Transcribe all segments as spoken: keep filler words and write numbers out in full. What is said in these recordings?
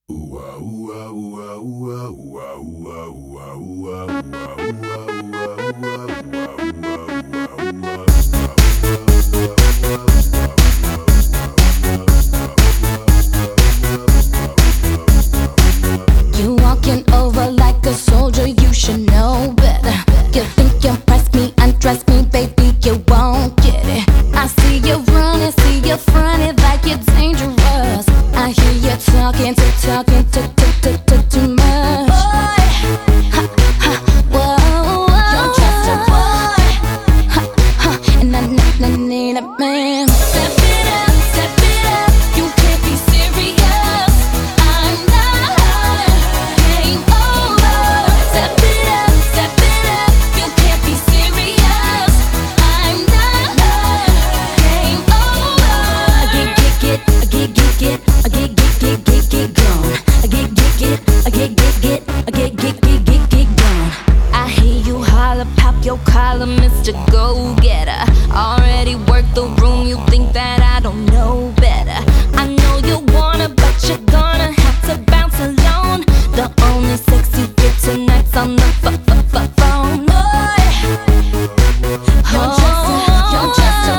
You walking over like a soldier, you should know better. You think you impress me, undress me, baby, you won't get it. I see you running, see you fronting like you're dangerous. I hear you talking, to talking, to to to to too much. Boy, ha ha, whoa, whoa. You're just a boy, ha ha, and I, I need a man. Step it up, step it up. You can't be serious. I'm not game over. Step it up, step it up. You can't be serious. I'm not game over. I get get get, I get get get, I get get get get get gone. I get get get, I get get get, I get get get get get gone. I hear you holler, pop your collar, Mister Go-Getter. Already worked the room, you think that I don't know better. I know you wanna, but you're gonna have to bounce alone. The only sex you get tonight's on the f f f phone. Boy, you're just a, you're just a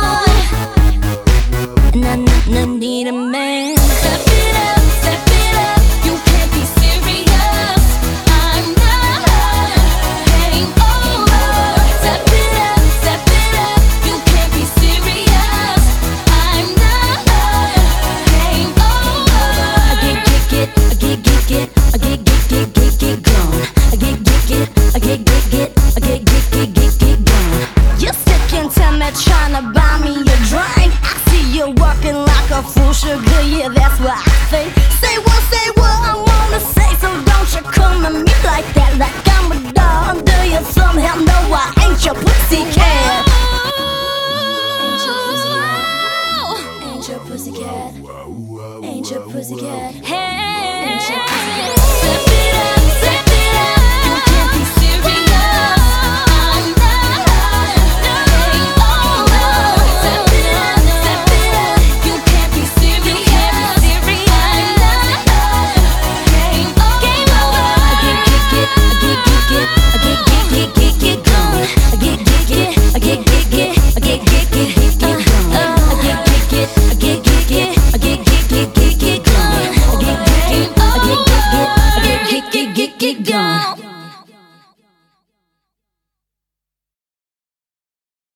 boy, and I, I need a man. Step it up, step it up. You can't be serious. I'm not game over. Step it up, step it up. You can't be serious. I'm not game over. I get get get, I get get get, I get get get get get gone. I get get get, I get get get, I get get get get get gone. You're sick and timid, tryna buy me a drink. I see you walking like a fool, sugar. Yeah, that's what I think. Say what, say what I wanna say, so don't you come to me like that, like I'm a dog. Do you somehow know I ain't your pussycat? Ain't your pussycat? Ain't your pussycat? Hey, ain't your pussycat? Step it up, step it up. You can't be serious. I'm not game over. Step it up, step it up. You can't be serious. I'm not game over. I get get get, I get get get, I get get get get get gone. I get get get get, I get get get get get get.